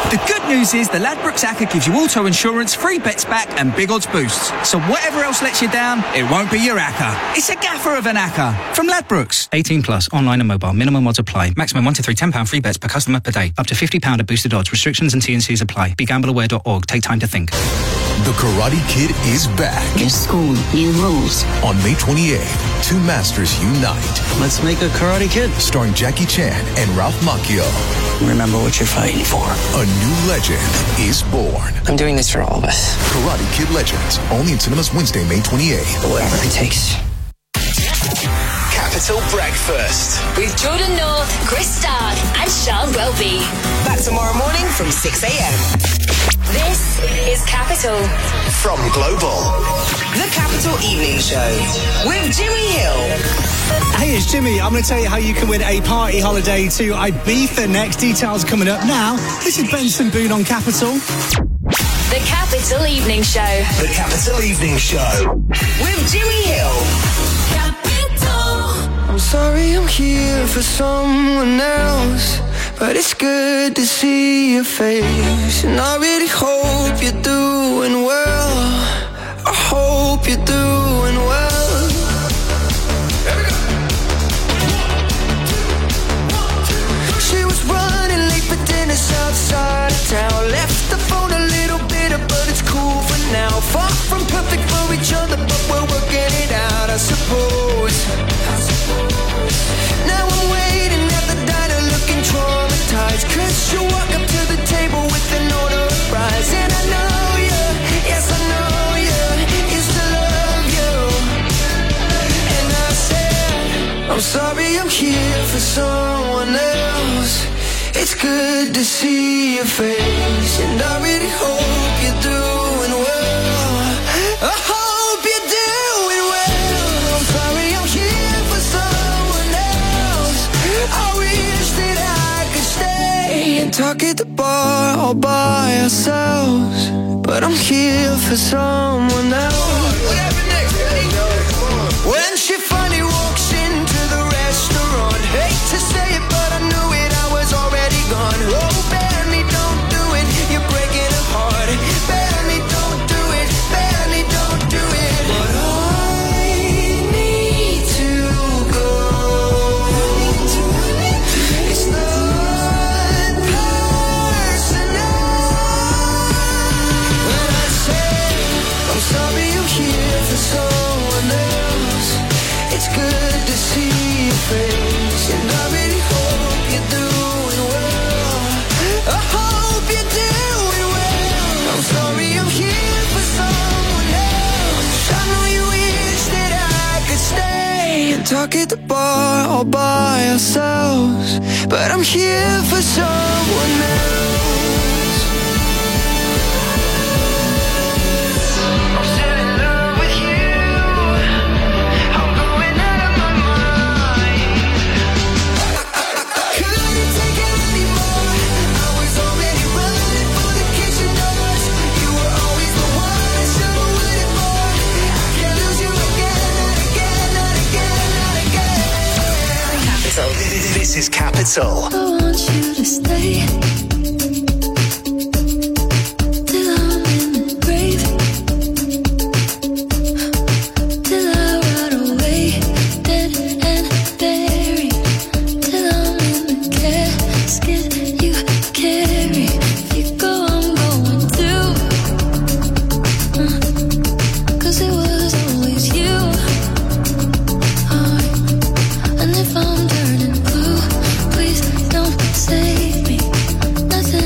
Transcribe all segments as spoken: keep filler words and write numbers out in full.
The good news is the Ladbrokes A C C A gives you auto insurance, free bets back and big odds boosts. So whatever else lets you down, it won't be your A C C A. It's a gaffer of an A C C A. From Ladbrokes. eighteen plus, online and mobile. Minimum odds apply. Maximum one to three ten pounds free bets per customer per day. Up to fifty pounds of boosted odds. Restrictions and T and Cs apply. Be gamble aware dot org. Take time to think. The Karate Kid is back. New school, new rules. On May twenty-eighth, two masters unite. Let's make a Karate Kid. Starring Jackie Chan and Ralph Macchio. Remember what you're fighting for. A new legend is born. I'm doing this for all of us. Karate Kid Legends. Only in cinemas Wednesday, May twenty-eighth. Whatever it takes. Capital Breakfast with Jordan North, Chris Stark and Sean Welby. Back tomorrow morning from six a.m. This is Capital from Global. The Capital Evening Show with Jimmy Hill. Hey, it's Jimmy. I'm going to tell you how you can win a party holiday to Ibiza next. Details coming up now. This is Benson Boone on Capital. The Capital Evening Show. The Capital Evening Show with Jimmy Hill. Capital. I'm sorry I'm here for someone else, but it's good to see your face. And I really hope you're doing well. I hope you're doing well. She was running late for dinner outside of town. Left the phone a little bitter, but it's cool for now. Far from perfect for each other, but we're working it out, I suppose. Now I'm waiting at the diner looking traumatized, cause you walk up to the table with an order of fries. And I know you, yes I know you, used to love you. And I said, I'm sorry I'm here for someone else. It's good to see your face, and I really hope you're doing well. I hope you're doing well. I'm sorry I'm here for someone else. I wish that I could stay and talk at the bar all by ourselves, but I'm here for someone else. When she finally walks into the restaurant, hate to say it, but I knew it, I was already gone. Oh, Benny, don't do it, you're breaking her heart. Benny, don't do it, Benny, don't do it. But I need to go. It's not personal. When I say I'm sorry I'm here for someone else, it's good to see your face, and I really hope you're doing well. I hope you're doing well. I'm sorry I'm here for someone else. I know you wish that I could stay and talk at the bar all by ourselves, but I'm here for someone else. I'm still in love with you. I'm going out of my mind. I couldn't take it anymore. I was already running for the kitchen doors. You were always the one I should have waited for. I can't lose you again, not again, not again, not again. Capital. This is Capital. I want you to stay till I'm in the grave, till I rot away, dead and buried, till I'm in the casket you carry. If you go, I'm going too, uh, cause it was always you. Uh, and if I'm turning blue, please don't save me. Nothing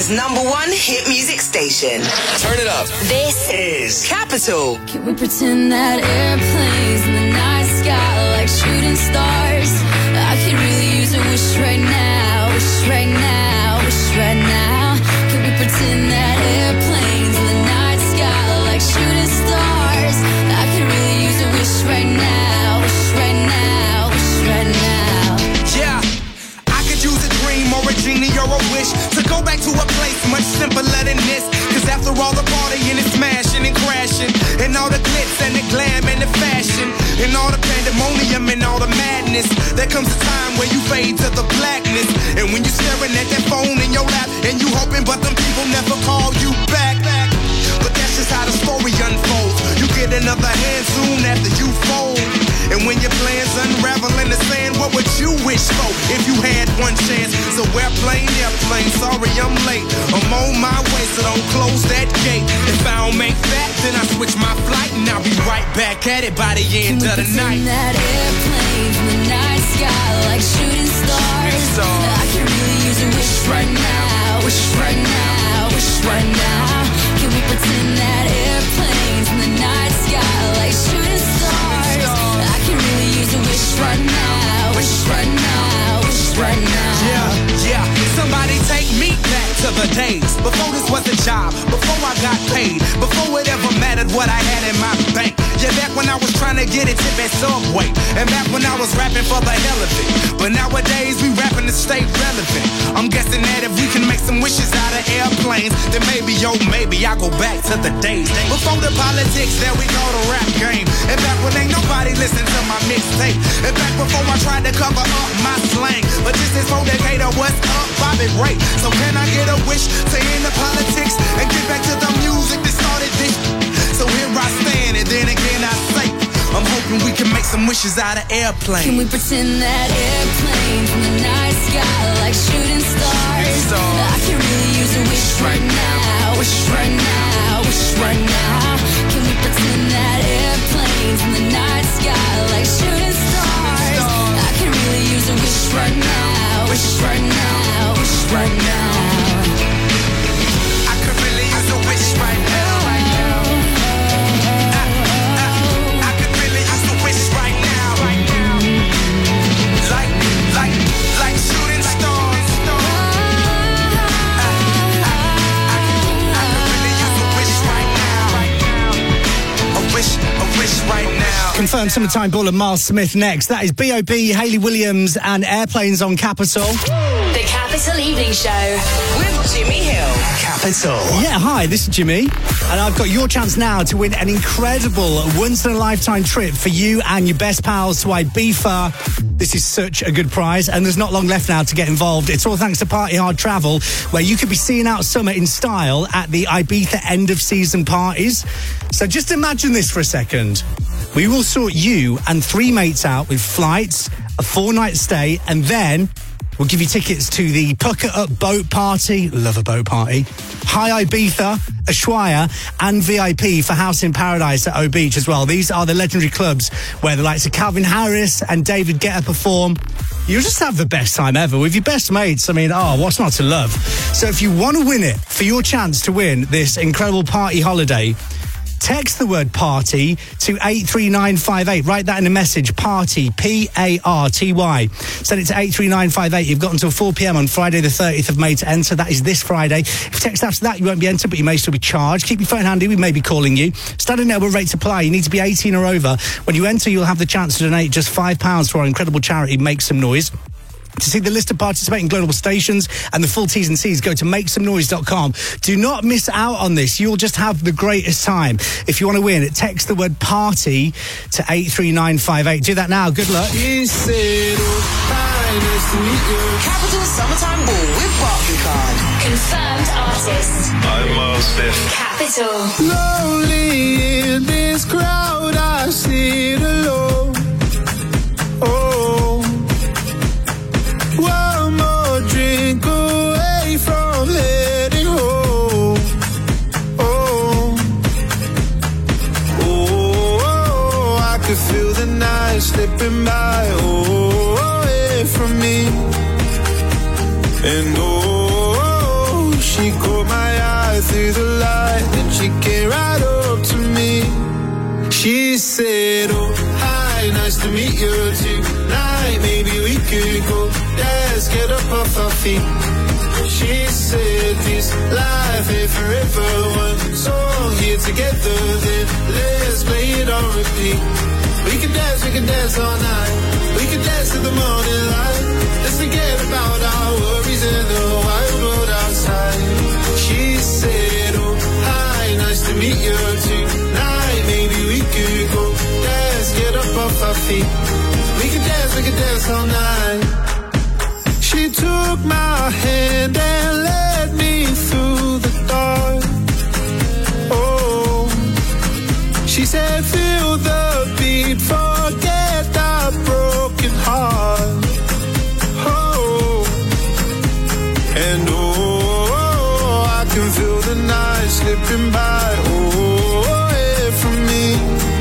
Manchester's number one hit music station. Turn it up. This is Capital. Can we pretend that airplanes in the night sky like shooting stars? I could really use a wish right now, wish right now, wish right now. Can we pretend that airplanes in the night sky like shooting stars? I could really use a wish right now, wish right now, wish right now. Yeah, I could use a dream or a genie or a wish to go back to a place much simpler than this. Cause after all the partying and smashing and crashing, and all the glitz and the glam and the fashion, and all the pandemonium and all the madness, there comes a time where you fade to the blackness. And when you're staring at that phone in your lap, and you hoping but them people never call you back. But that's just how the story unfolds. You get another hand soon after you fold. And when your plans unravel in the sand, what would you wish for if you had one chance? So airplane, airplane, sorry I'm late. I'm on my way, so don't close that gate. If I don't make that, then I switch my flight, and I'll be right back at it by the end of the night. That airplane in the night sky like shooting stars. I can really use a wish right now, wish right now, wish right now. Can we pretend that airplanes in the night sky like shooting stars? I can really use a wish right now, wish right now, wish right now. Yeah, yeah, somebody take me back to the days before this was a job, before I got paid, before it ever mattered what I had in my bank. Yeah, back when I was trying to get a tip at Subway, and back when I was rapping for the hell of it. But nowadays we rapping to stay relevant. I'm guessing that if we can make some wishes out of airplanes, then maybe, yo, maybe I go back to the days before the politics that we call the rap game. And back when ain't nobody listen to my mixtape. And back before I tried to cover up my slang. But this is for Decatur, what's up, Bobby Ray? So can I get a wish to end the politics and get back to the music that started this? So here I stand, and then again I say, I'm hoping we can make some wishes out of airplanes. Can we pretend that airplanes in the night sky like shooting stars? I can really use a wish right now, wish right now, wish right now. Can we pretend that airplanes in the night sky like shooting stars? I can really use a wish right now, wish right now, wish right now. I could really use a wish right now. Confirmed summertime baller Miles Smith next. That is B O B, Hayley Williams and Airplanes on Capital. The Capital Evening Show with Jimmy Hill. Capital. Yeah, hi, this is Jimmy. And I've got your chance now to win an incredible once-in-a-lifetime trip for you and your best pals to Ibiza. This is such a good prize, and there's not long left now to get involved. It's all thanks to Party Hard Travel, where you could be seeing out summer in style at the Ibiza end-of-season parties. So just imagine this for a second. We will sort you and three mates out with flights, a four-night stay, and then we'll give you tickets to the Pucker Up Boat Party. Love a boat party. High Ibiza, Ushuaia, and V I P for House in Paradise at O Beach as well. These are the legendary clubs where the likes of Calvin Harris and David Guetta perform. You'll just have the best time ever with your best mates. I mean, oh, what's not to love? So if you want to win it, for your chance to win this incredible party holiday, text the word party to eight three nine five eight. Write that in a message. Party, P A R T Y. Send it to eight three nine five eight. You've got until four p.m. on Friday the thirtieth of May to enter. That is this Friday. If you text after that, you won't be entered, but you may still be charged. Keep your phone handy. We may be calling you. Standard network rate to apply. You need to be eighteen or over. When you enter, you'll have the chance to donate just five pounds to our incredible charity, Make Some Noise. To see the list of participating global stations and the full T's and C's, go to make some noise dot com. Do not miss out on this. You'll just have the greatest time. If you want to win, text the word party to eight three nine five eight. Do that now. Good luck. Capital Summertime Ball with Barclaycard. confirmed artist. I'm Miles Smith. Capital. Lonely in this crowd, I sit alone. Oh, one more drink away from heading home. Oh, oh, I could feel the night slipping by. Oh, away from me. And oh, she She caught my eye through the light, then she came right up to me. She said, oh, hi, nice to meet you tonight. Maybe we could go dance, get up off our feet. She said, this life ain't forever. One song here together, then let's play it on repeat. We can dance, we can dance all night. We can dance to the morning light. Let's forget about our worries in the wild world outside. She said, oh, hi, nice to meet you tonight. Maybe we could go dance, get up off our feet. We can dance, we can dance all night. She took my hand and led me through the dark. Oh, she said, feel the beat, forget that broken heart. Oh, and oh, I can feel the night slipping by. Oh, away from me.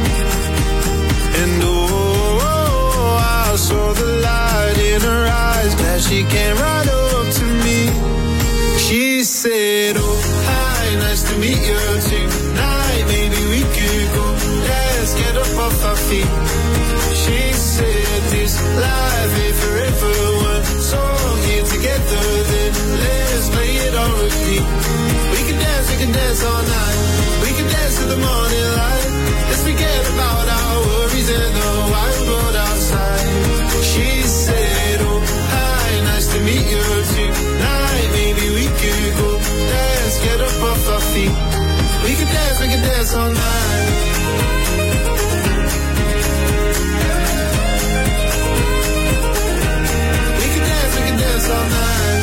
And oh, I saw the light in her eyes. Glad she came right up to me. She said, oh, hi, nice to meet you tonight. Maybe we could go dance, get up off our feet. She said, this life ain't forever. One song here together, then let's play it on repeat. We can dance, we can dance all night. We can dance to the morning light. Let's forget about our worries in the wild world outside. She said, oh, hi, nice to meet you tonight. Maybe we could go dance, get up off our feet. We can dance, we can dance all night. We can dance, we can dance all night.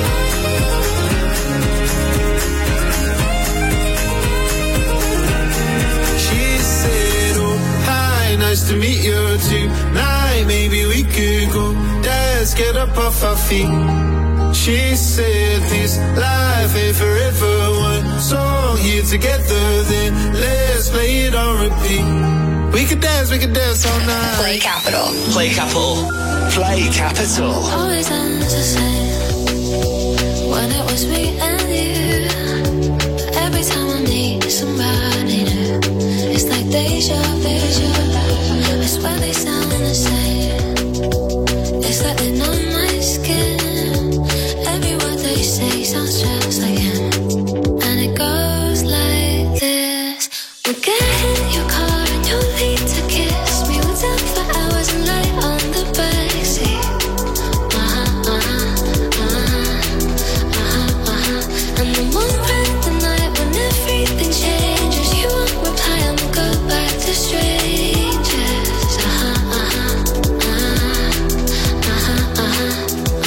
She said, oh, hi, nice to meet you tonight. Maybe we could go dance, get up off our feet. She said, this life ain't forever. One song here together, then let's play it on repeat. We can dance, we can dance all night. Play Capital. Play Capital. Play Capital. Always ends the same when it was me and you. Every time I meet somebody new, it's like deja vu. I swear they sound the same. It's like they're on my skin. Every word they say sounds just like him. And it goes like this. We'll get in your car and you'll need to kiss me. We'll talk for hours and lay on the backseat. Uh-huh, uh-huh, uh-huh, uh-huh, uh-huh. And then one break the night when everything changes. You won't reply and we'll go back to strangers. Uh-huh, uh-huh, uh-huh, uh-huh, uh-huh.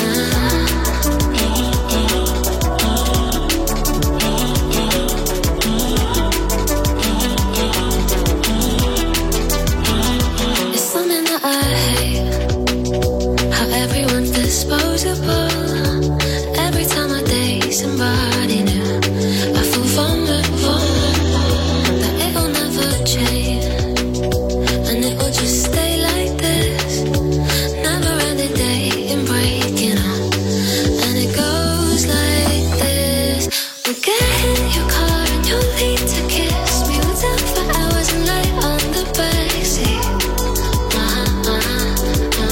Every time I date somebody new, I feel vulnerable, that it'll never change, and it will just stay like this. Never ending dating, breaking up, and it goes like this. We'll get in your car and you'll need to kiss me. We'll talk for hours and lay on the backseat. Uh-huh, uh-huh,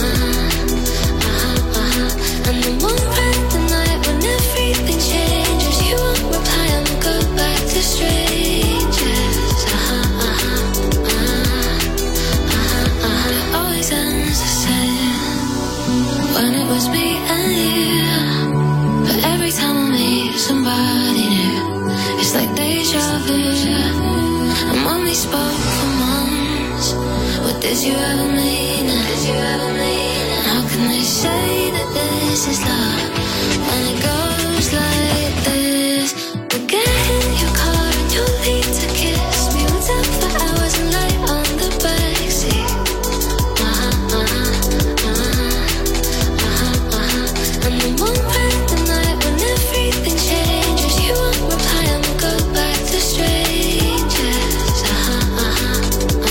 uh-huh. And then one break the night when everything changes. You won't reply and we'll go back to strangers. Uh-huh, uh-huh, uh-huh, uh-huh, uh-huh. It always ends the same when it was me and you. But every time I meet somebody new, it's like deja vu. And when we spoke for months, what did you ever mean? Did you ever mean? How can they say that this is love when it goes like this? We'll get in your car and you'll need to kiss me. We'll talk for hours and lay on the backseat. Uh-huh, uh-huh, uh-huh, uh-huh, uh-huh. And then one break the night when everything changes. You won't reply and we'll go back to strangers. Uh-huh, uh-huh,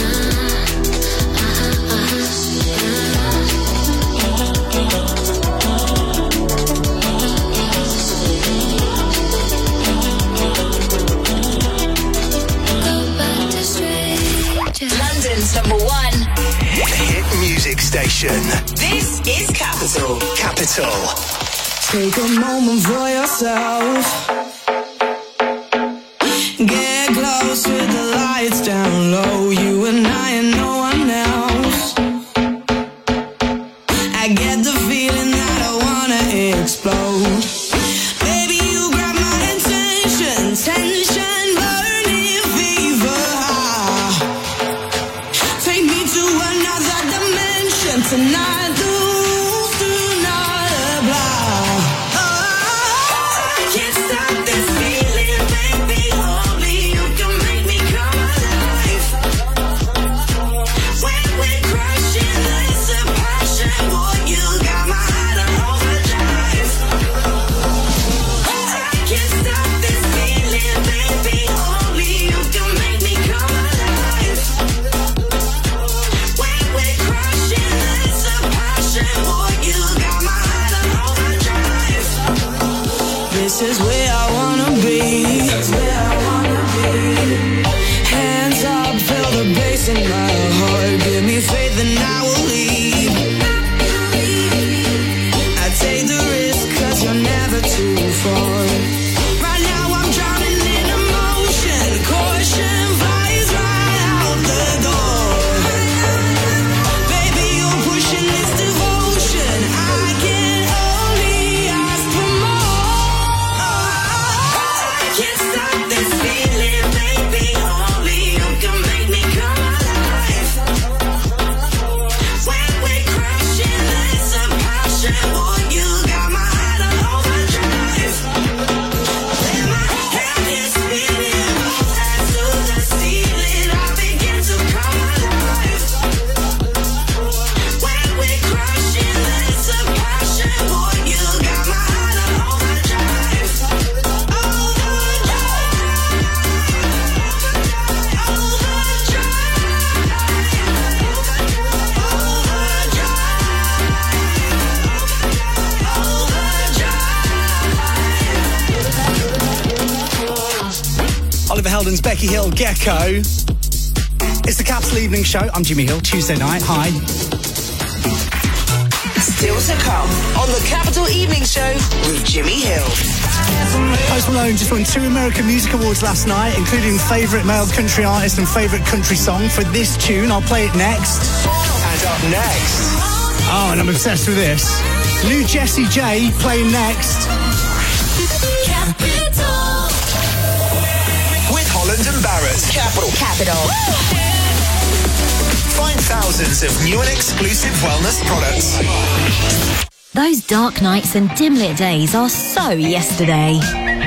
uh-huh, uh-huh, uh-huh. Capital. Capital. Take a moment for yourself. Get close with the lights down low. You and I and no one else. I get the feeling that I wanna explode. Baby, you grab my attention. Tension, burning fever. Take me to another dimension tonight. This is where I wanna be. Hands up, feel the bass in my heart. Give me faith and I will leave. I take the risk cause you're never too far. Right now I'm drowning in emotion. Caution flies right out the door. Baby, you're pushing this devotion. I can only ask for more. Can't stop this feeling, baby. Only you can make me come alive. When we're crashing, it's a passion. Boy, you got my heart on overdrive. When my head is spinning, eyes to the ceiling, I begin to come alive. When we're crashing, it's a passion. Boy, you got my heart on overdrive. Oliver Heldens, Becky Hill, Gecko. It's the Capital Evening Show. I'm Jimmy Hill, Tuesday night. Hi. Still to come on the Capital Evening Show with Jimmy Hill. Post Malone just won two American Music Awards last night, including favourite male country artist and favourite country song for this tune. I'll play it next. And up next. Oh, and I'm obsessed with this. New Jessie J playing next. With Holland and Barrett. Capital. Capital. Find thousands of new and exclusive wellness products. Those dark nights and dim-lit days are so yesterday.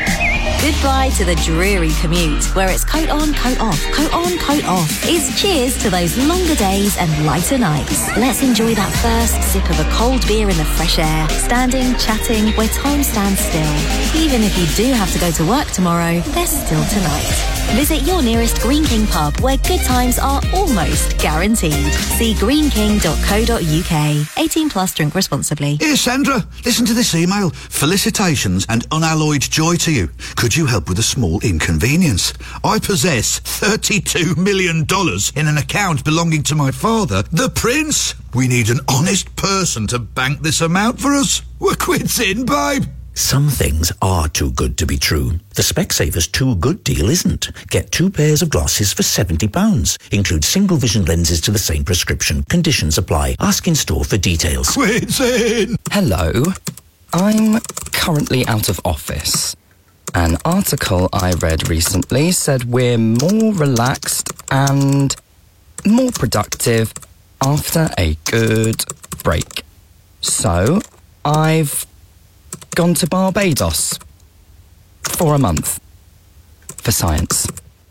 Goodbye to the dreary commute, where it's coat on, coat off, coat on, coat off. It's cheers to those longer days and lighter nights. Let's enjoy that first sip of a cold beer in the fresh air, standing, chatting, where time stands still. Even if you do have to go to work tomorrow, there's still tonight. Visit your nearest Green King pub, where good times are almost guaranteed. See green king dot co dot uk. eighteen plus, drink responsibly. Here, Sandra, listen to this email. Felicitations and unalloyed joy to you. Could you help with a small inconvenience? I possess thirty-two million dollars in an account belonging to my father, the Prince. We need an honest person to bank this amount for us. We're quits in, babe. Some things are too good to be true. The Specsavers Too Good deal isn't. Get two pairs of glasses for seventy pounds. Include single vision lenses to the same prescription. Conditions apply. Ask in store for details. Quits in. Hello. I'm currently out of office. An article I read recently said we're more relaxed and more productive after a good break. So, I've gone to Barbados for a month for science.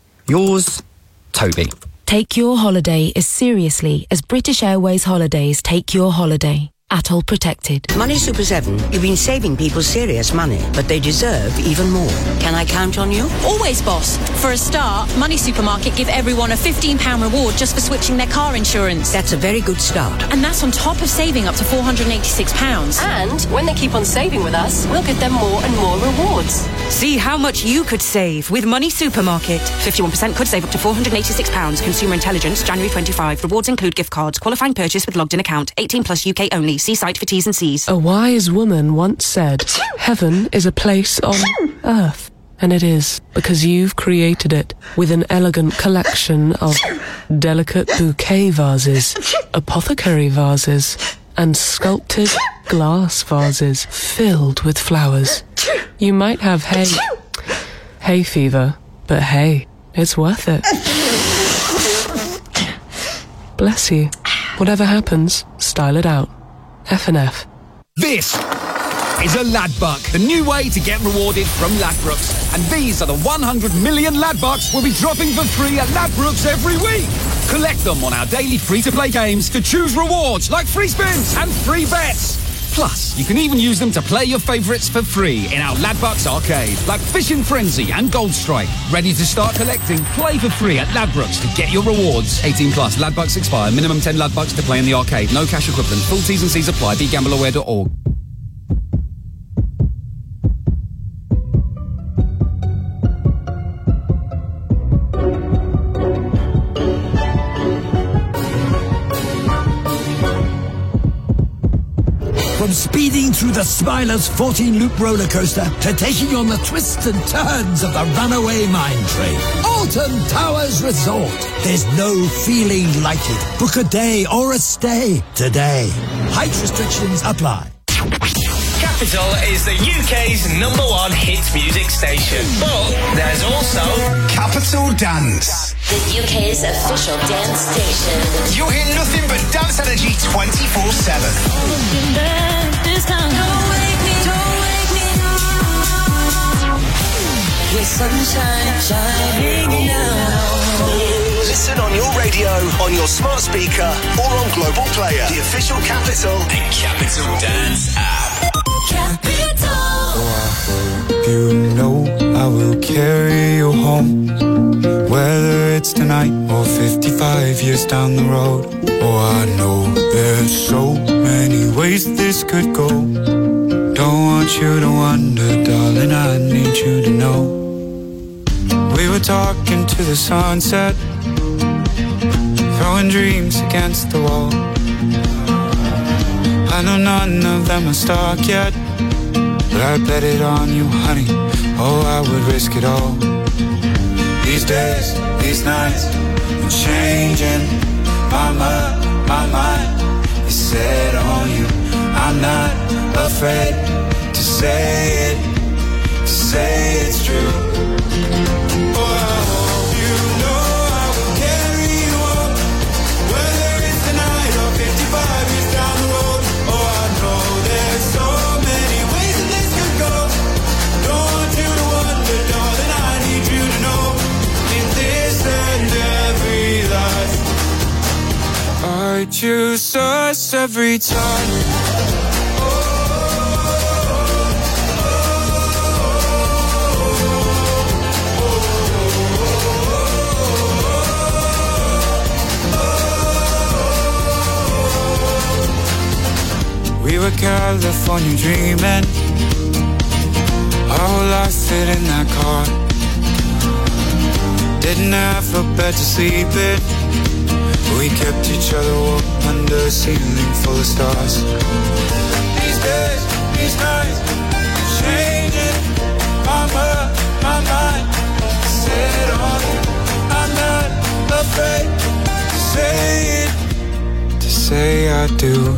Yours, Toby. Take your holiday as seriously as British Airways Holidays take your holiday. Atoll protected. Money Super seven, you've been saving people serious money, but they deserve even more. Can I count on you? Always, boss. For a start, Money Supermarket give everyone a fifteen pounds reward just for switching their car insurance. That's a very good start. And that's on top of saving up to four hundred eighty-six pounds. And when they keep on saving with us, we'll give them more and more rewards. See how much you could save with Money Supermarket. fifty-one percent could save up to four hundred eighty-six pounds. Consumer Intelligence, January twenty-fifth. Rewards include gift cards. Qualifying purchase with logged in account. eighteen plus U K only. See site for T's and C's. A wise woman once said, heaven is a place on earth. And it is, because you've created it with an elegant collection of delicate bouquet vases, apothecary vases, and sculpted glass vases filled with flowers. You might have hay, hay fever, but hey, it's worth it. Bless you. Whatever happens, style it out. F and F. This is a Ladbuck, the new way to get rewarded from Ladbrokes. And these are the one hundred million Ladbucks we'll be dropping for free at Ladbrokes every week. Collect them on our daily free-to-play games to choose rewards like free spins and free bets. Plus, you can even use them to play your favourites for free in our Ladbucks arcade, like Fishing Frenzy and Gold Strike. Ready to start collecting? Play for free at Ladbrokes to get your rewards. eighteen plus, Ladbucks expire. Minimum ten Ladbucks to play in the arcade. No cash equivalent. Full T's and C's apply. be gamble aware dot org. From speeding through the Smiler's fourteen-loop roller coaster to taking on the twists and turns of the runaway mine train. Alton Towers Resort. There's no feeling like it. Book a day or a stay today. Height restrictions apply. Capital is the U K's number one hit music station. But there's also Capital Dance, the U K's official dance station. You'll hear nothing but dance energy twenty-four seven. Don't wake me, don't wake me. With sunshine shining now. Listen on your radio, on your smart speaker, or on Global Player, the official Capital and Capital Dance app. Capital. You know I will carry you home, whether it's tonight or fifty-five years down the road. Oh, I know there's so many ways this could go. Don't want you to wonder, darling, I need you to know. We were talking to the sunset, throwing dreams against the wall. I know none of them are stuck yet, but I bet it on you, honey. Oh, I would risk it all. These days, these nights, I'm changing. My mind, my mind is set on you. I'm not afraid to say it, to say it's true. Oh, I hope you know I will carry you on, whether it's tonight or fifty-five years down the road. Oh, I know there's so many ways that this could go. Don't want you to wonder, darling, I need you to know. In this and every life, I choose us every time. We were California dreaming, our whole life fit in that car. Didn't have a bed to sleep in, we kept each other warm under a ceiling full of stars. These days, these nights, changing. My mind, my mind, set on it. I'm not afraid to say it, to say I do.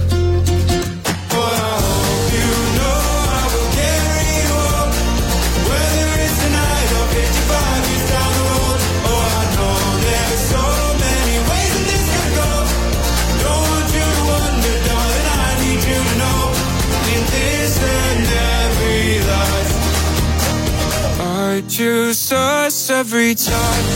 I choose us every time.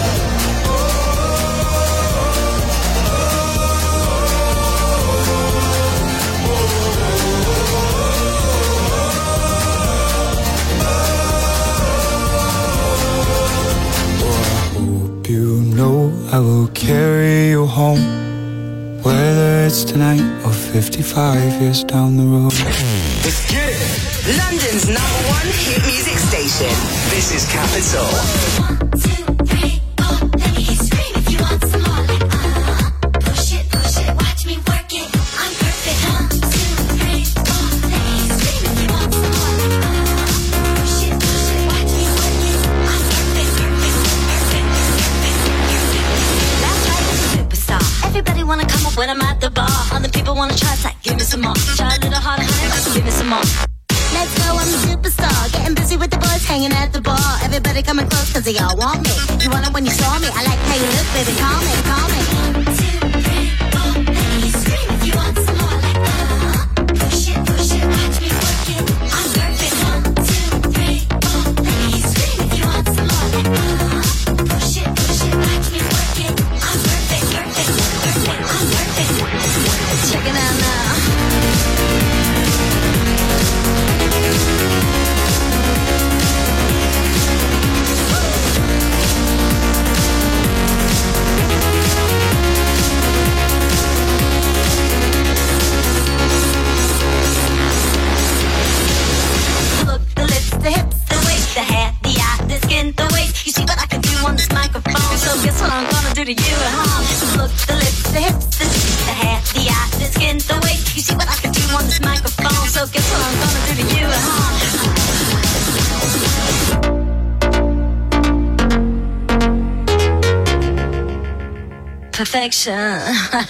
You know I will carry you home, whether it's tonight or fifty-five years down the road. It's good. London's number one hit music station. This is Capital. One, two, three, four. Let me hear you scream if you want some more. Like, uh, push it, push it, watch me work it. I'm perfect. One, two. don't wanna try, it's like, give me some more. Try a little harder, honey, give me some more. Let's go, I'm a superstar. Getting busy with the boys, hanging at the bar. Everybody coming close, cause they all want me. You want it when you saw me. I like how you look, baby, call me, call me. One, two, three, four, let me scream if you want some more. Like, uh, push it, push it, watch me work it. I'm perfect. One, two, three, four, let me scream if you want some more. Like, uh, push it, push it, watch me work it. I'm perfect, perfect, perfect, I'm perfect. Check it out now. The hips, the waist, the hair, the eye, the skin, the waist. You see what I can do on this microphone. So guess what I'm gonna do to you at home? Look, the lips, the hips, the, the hair, the eye, the skin, the waist. You see what I can do on this microphone. So guess what I'm gonna do to you at home? Perfection.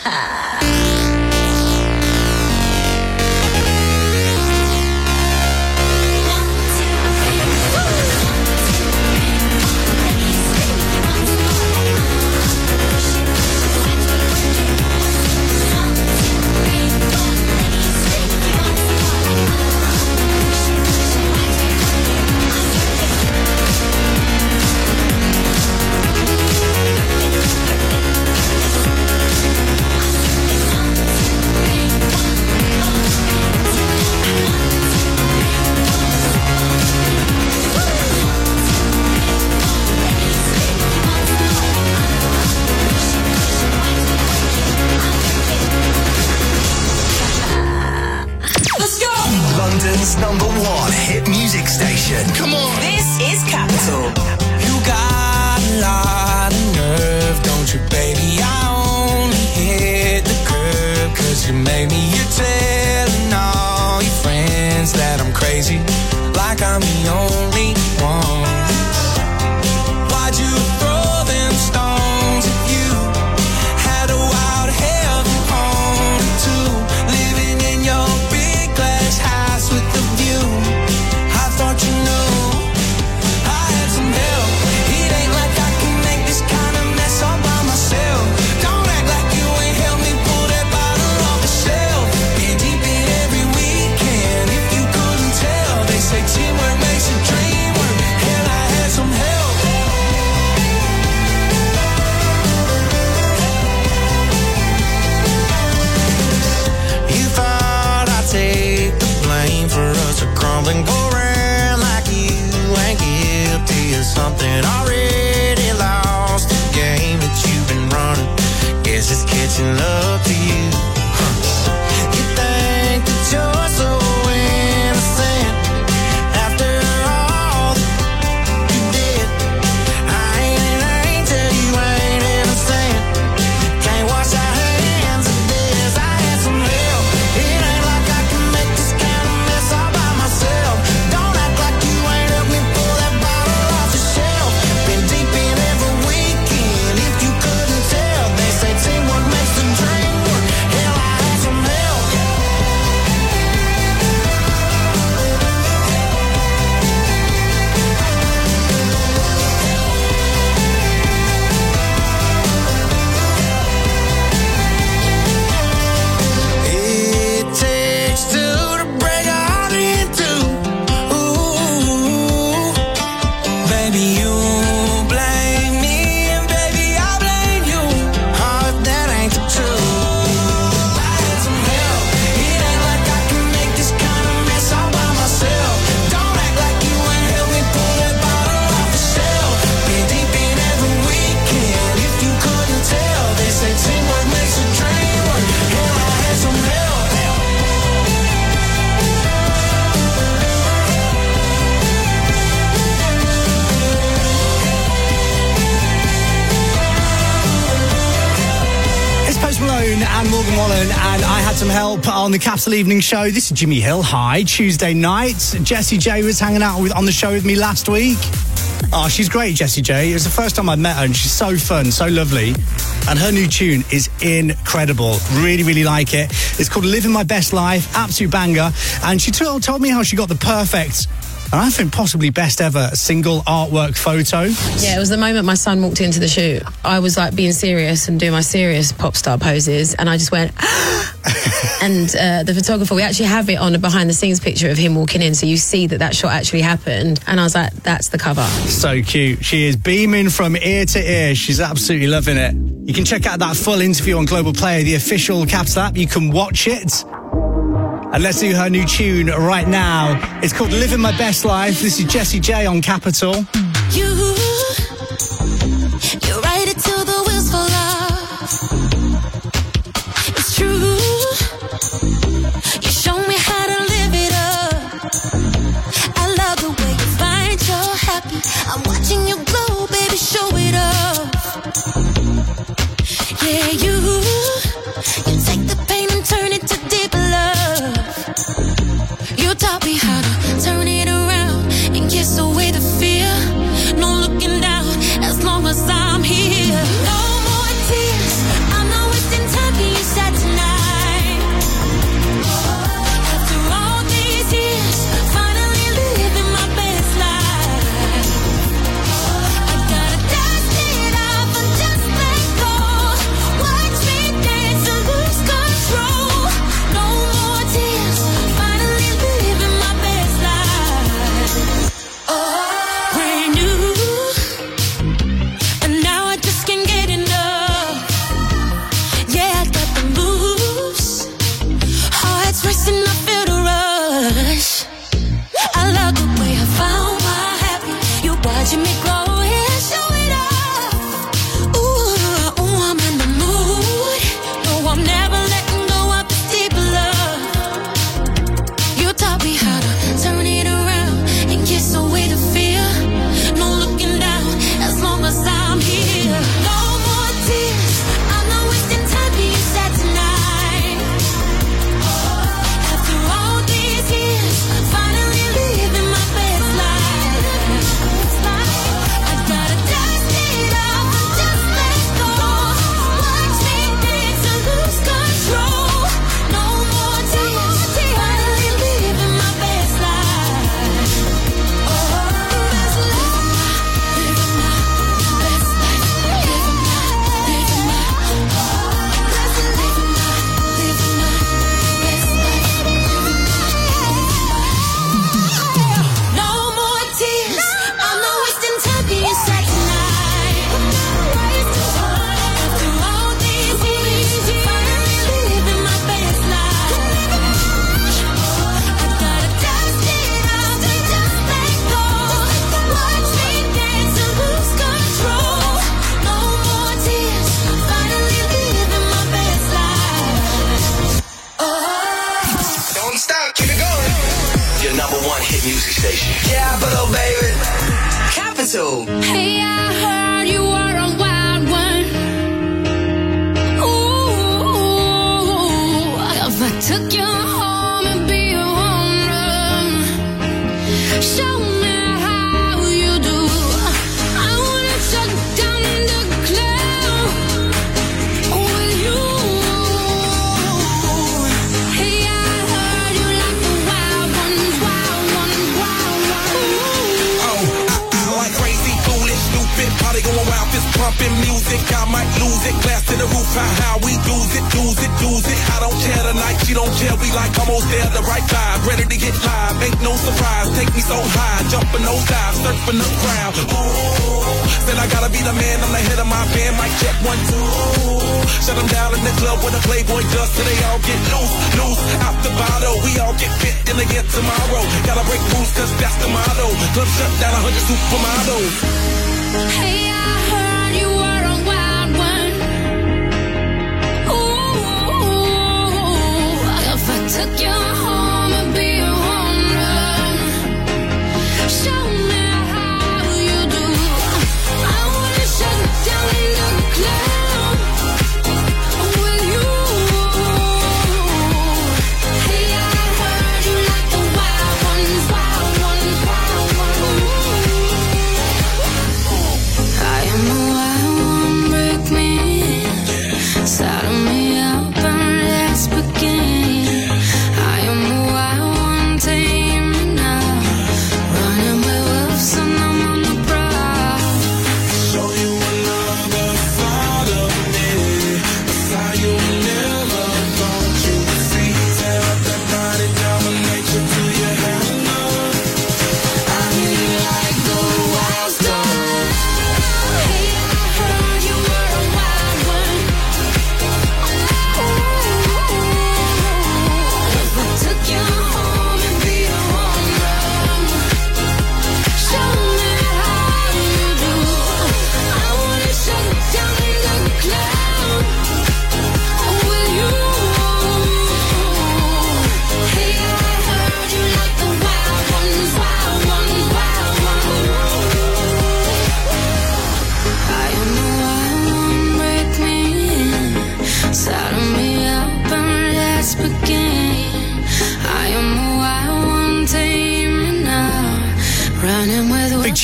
London's number one hit music station. Come on. This is Capital. You got a lot of nerve, don't you, baby? I only hit the curb cause you made me. You're telling all your friends that I'm crazy, like I'm the only one. Why'd you throw them stones if you had a wild heaven on it too? Living in your big glass house with the view. I thought you knew I had some help. It ain't like I can make this kind of mess all by myself. Don't act like you ain't helped me pull that bottle off the shelf. Been deep in every weekend. If you couldn't tell, they say teamwork makes a dream work. Hell, I had some help. You thought I'd take the blame for us to crumble and go around like you ain't guilty of something. Already lost the game that you've been running. Guess it's catching up to you. Huh. You think that you're so innocent after all that you did. I ain't an angel, you ain't innocent. Can't wash our hands of this. I had some help. It ain't like I can make this kind of mess all by myself. Don't act like you ain't helped me pull that bottle off the shelf. Been deep in every weekend. If you couldn't tell, they say teamwork makes the dream work. Hell, I had some help. It takes two to break a heart in two. Ooh, baby, you blame me, and baby, I blame you. Oh, if that ain't the truth. I had some help. It ain't like I can make this kind of mess all by myself. Don't act like you ain't helped me pull that bottle off the shelf. Been deep in every weekend. If you couldn't tell, they say teamwork makes a dream work. Hell, I had some help. It's Post Malone and Morgan Wallen, and I had some help on the Capital Evening Show. This is Jimmy Hill. Hi, Tuesday night. Jessie J was hanging out with on the show with me last week. Oh, she's great, Jessie J. It was the first time I met her, and she's so fun, so lovely. And her new tune is incredible. Really, really like it. It's called Living My Best Life, absolute banger. And she told, told me how she got the perfect, and I think possibly best ever, single artwork photo. Yeah, it was the moment my son walked into the shoot. I was like being serious and doing my serious pop star poses, and I just went, and uh, the photographer, we actually have it on a behind the scenes picture of him walking in, so you see that that shot actually happened. And I was like, that's the cover. So cute. She is beaming from ear to ear. She's absolutely loving it. You can check out that full interview on Global Player, the official Capital app. You can watch it. And let's do her new tune right now. It's called Living My Best Life. This is Jessie J on Capital. You, you ride it till the wheels fall off. It's true. You show me how to live it up. I love the way you find you're happy. I'm watching you glow, baby, show it off. Yeah, you, you take the pain and turn it to deep love. You taught me how to turn it around and kiss away the fear. No looking down as long as I'm here. No more tears. I'm not wasting time. Can you sad tonight? After all these years, finally living my best life. I gotta dust it off and just let go. Watch me dance and lose control. No more tears. Finally living my best life. Oh, brand new. And now I just can't get enough. Yeah, I got the moves. Heart's racing, I feel the rush. I love the way I found my happy. You watching me grow, yeah, show it off. Ooh, ooh, I'm in the mood. No, I'm never letting go of this deep love. You taught me how to turn it around and kiss away the fear. No looking down as long as I'm here. No more tears. I'm not wasting time. Can you sad tonight? After all these years, finally living my best life. I gotta dust it off and just let go. Watch me dance and lose control. No more tears. Finally living my best life. Oh, best life. Living my best life. Living my, living my, best life. Living my, living my best life. No more tears. I'm not wasting time. Can you sad tonight? After all these years, finally living my best life. I gotta dust it off and just let go. Watch me dance and lose control. No more tears. Finally living my best life. Oh. Don't stop, keep it going. Your number one hit music station. Capital, baby. Capital. Hey, I heard you were a wild one. Ooh, if I took you home and be a home run, show me how you do. I wanna shut down the club with you. Hey, I heard you like the wild ones, wild ones, wild ones. Oh, I, I like crazy, foolish, stupid, party going wild, fist pumping music. I might lose it, glass to the roof, how, how we lose it, lose it, lose it. I don't care tonight, she don't care, we like almost there, the right vibe, ready to get live, ain't no surprise, take me so high, jumping those dives, surfing the crowd. Ooh, said I gotta be the man, I'm the head of my band, mic check one, two. Shut them down in the club with a Playboy does, till they all get loose, loose, out the bottle, we all get fit in again tomorrow. Gotta break rules, cause that's the motto. Club shut down, a hundred supermodels. Hey, I heard you were a wild one. Ooh, if I took you home and be a home run, show me how you do. I wanna shut down the club with you. Hey, I heard you like the wild ones, wild ones, wild ones.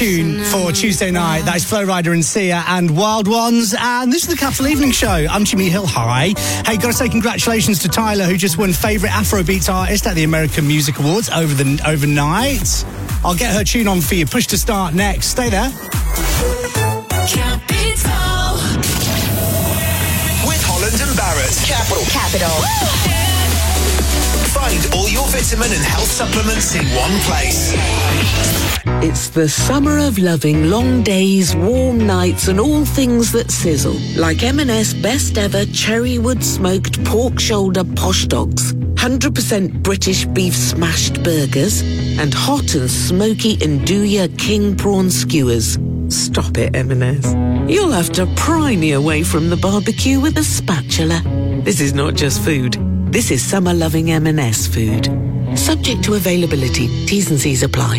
tune for Tuesday night. That is Flo Rida and Sia and Wild Ones. And this is the Capital Evening Show. I'm Jimmy Hill. Hi. Hey, got to say congratulations to Tyler, who just won Favourite Afrobeats Artist at the American Music Awards over the overnight. I'll get her tune on for you. Push to start next. Stay there. Capital. With Holland and Barrett. Capital. Capital. Find all your vitamin and health supplements in one place. It's the summer of loving long days, warm nights and all things that sizzle. Like M and S best ever cherrywood smoked pork shoulder posh dogs, one hundred percent British beef smashed burgers and hot and smoky Nduja king prawn skewers. Stop it, M and S. You'll have to pry me away from the barbecue with a spatula. This is not just food. This is summer-loving M and S food. Subject to availability. T's and C's apply.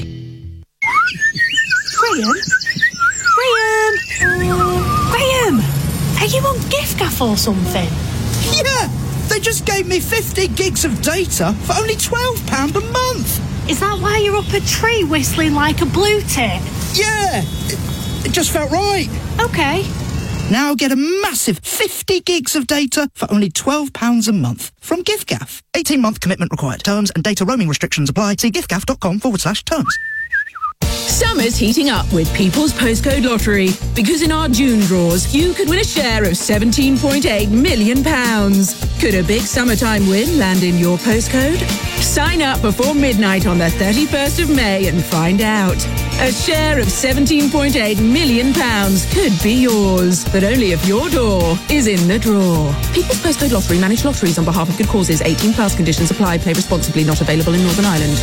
Graham? Graham? Graham? Are you on GiftGaff or something? Yeah! They just gave me fifty gigs of data for only twelve pounds a month. Is that why you're up a tree whistling like a blue tit? Yeah! It, it just felt right. Okay. Now I'll get a massive fifty gigs of data for only twelve pounds a month from GiftGaff. eighteen-month commitment required. Terms and data roaming restrictions apply. See giftgaff.com forward slash terms. Summer's heating up with People's Postcode Lottery, because in our June draws, you could win a share of seventeen point eight million pounds. Could a big summertime win land in your postcode? Sign up before midnight on the thirty-first of May and find out. A share of seventeen point eight million pounds could be yours, but only if your door is in the draw. People's Postcode Lottery, managed lotteries on behalf of good causes. eighteen plus conditions apply. Play responsibly. Not available in Northern Ireland.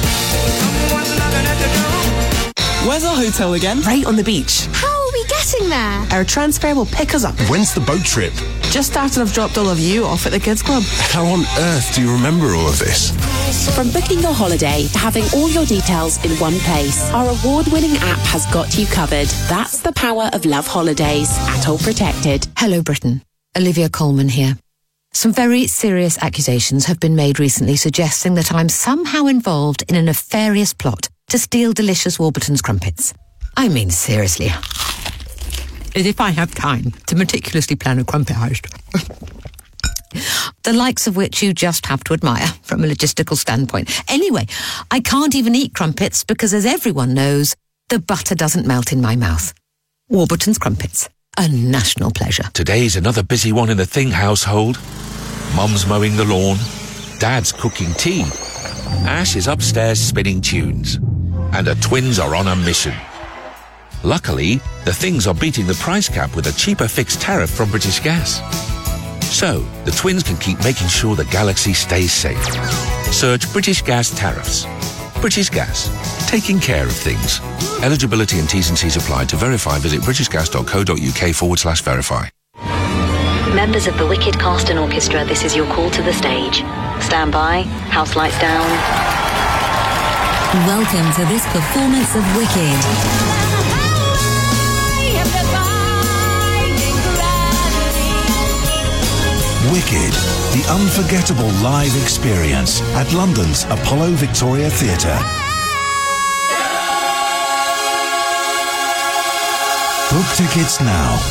Where's our hotel again? Right on the beach. How are we getting there? Our transfer will pick us up. When's the boat trip? Just after I've dropped all of you off at the kids club. How on earth do you remember all of this? From booking your holiday to having all your details in one place, our award-winning app has got you covered. That's the power of Love Holidays. Atoll Protected. Hello, Britain. Olivia Colman here. Some very serious accusations have been made recently suggesting that I'm somehow involved in a nefarious plot to steal delicious Warburton's crumpets. I mean, seriously. As if I have time to meticulously plan a crumpet heist. The likes of which you just have to admire from a logistical standpoint. Anyway, I can't even eat crumpets because, as everyone knows, the butter doesn't melt in my mouth. Warburton's crumpets, a national pleasure. Today's another busy one in the Thing household. Mum's mowing the lawn, Dad's cooking tea, Ash is upstairs spinning tunes, and the twins are on a mission. Luckily, the Things are beating the price cap with a cheaper fixed tariff from British Gas. So, the twins can keep making sure the galaxy stays safe. Search British Gas tariffs. British Gas, taking care of things. Eligibility and T's and C's apply. To verify, visit britishgas.co.uk forward slash verify. Members of the Wicked Cast and Orchestra, this is your call to the stage. Stand by, house lights down. Welcome to this performance of Wicked. Wicked, the unforgettable live experience at London's Apollo Victoria Theatre. Book tickets now.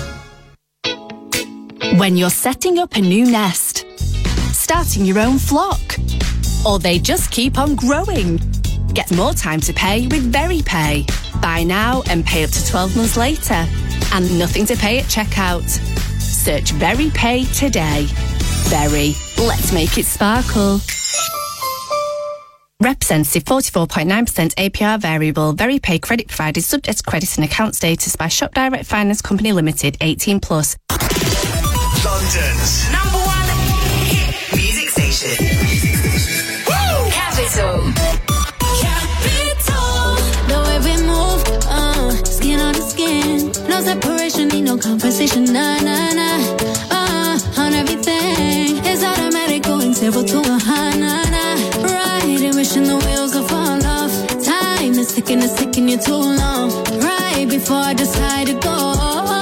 When you're setting up a new nest, starting your own flock, or they just keep on growing, get more time to pay with VeryPay. Buy now and pay up to twelve months later, and nothing to pay at checkout. Search VeryPay today. Very. Let's make it sparkle. Representative forty-four point nine percent A P R variable. VeryPay credit provided subject to credit and account status by Shop Direct Finance Company Limited, eighteen plus. London's number one hit music station. Woo! Capital. Capital. The way we move, uh, skin on the skin. No separation, need no conversation. Nah, nah, nah. Uh, on everything. It's automatic, going zero to a high, nah, nah. Right, wishing the wheels will fall off. Time is ticking, it's taking you too long. Right before I decide to go.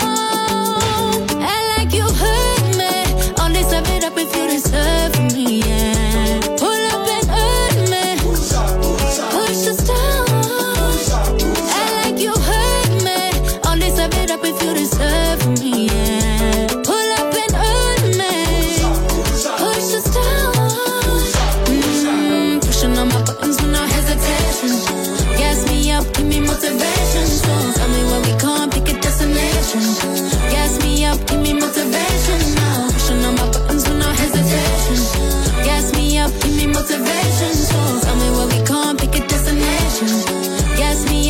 And like you heard me, only serve it up if you deserve me, yeah. Pull up and hurt me. Push us down. And like you heard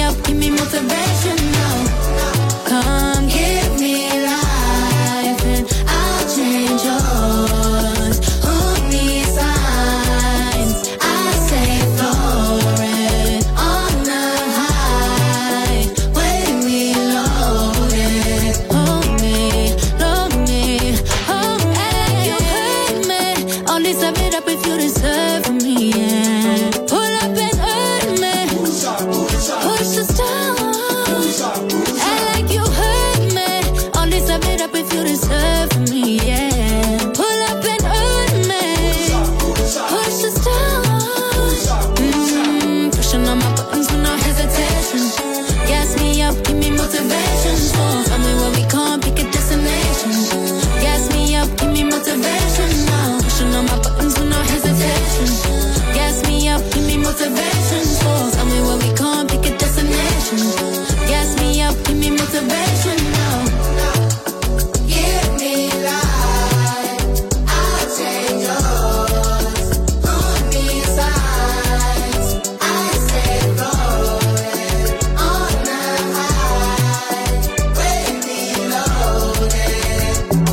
up, give me motivation now. Come give me life and I'll change yours. Hold me signs, I say floating on the high. When we loaded, hold me, load me, hold me. You hurt me, only sum it up if you deserve me, yeah. Pull up and hurt me, push us down. Act like you hurt me, only sum it up if you deserve me, yeah. Pull up and hurt me, push us down. Mm, pushing on my buttons with no hesitation. Gas me up, give me motivation. So tell me where we can't pick a destination. Gas me up, give me motivation now. Pushing on my buttons with no hesitation. Gas me up, give me motivation. So tell me where we can't pick a destination. Gas me up, give me motivation now. Give me life, I'll change yours. Hold me signs, I say floating on the high. When we loaded.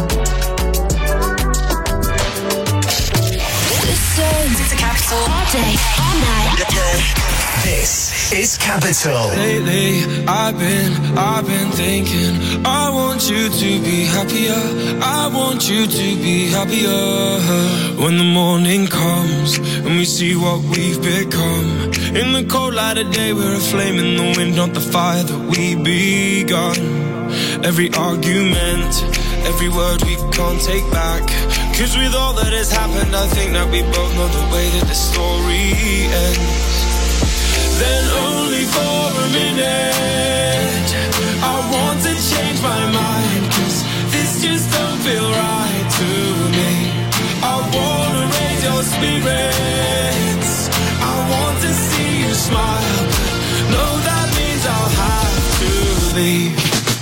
Listen to the Capital all day, all night. This is Capital. Lately, I've been, I've been thinking, I want you to be happier. I want you to be happier. When the morning comes and we see what we've become. In the cold light of day, we're a flame in the wind, not the fire that we begun. Every argument, every word we can't take back. Cause with all that has happened, I think that we both know the way that the story ends. Then only for a minute I want to change my mind, cause this just don't feel right to me. I wanna raise your spirits, I want to see you smile, but no, that means I'll have to leave.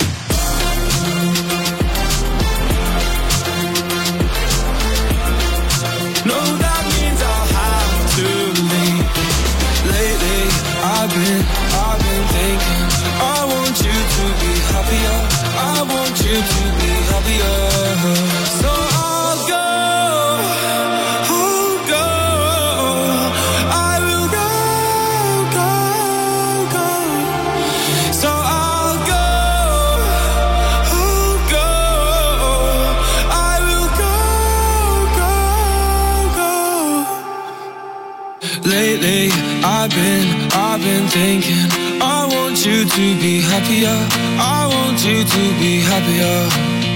No, that means I'll have to leave. Lately, I've been, I've been thinking, I want you to be happier. I want you to be happier. So I'll go, I'll go, I will go, go, go. So I'll go, I'll go, I will go, go, go. Lately, I've been, I've been thinking, I want you to be happier. I want you to be happier.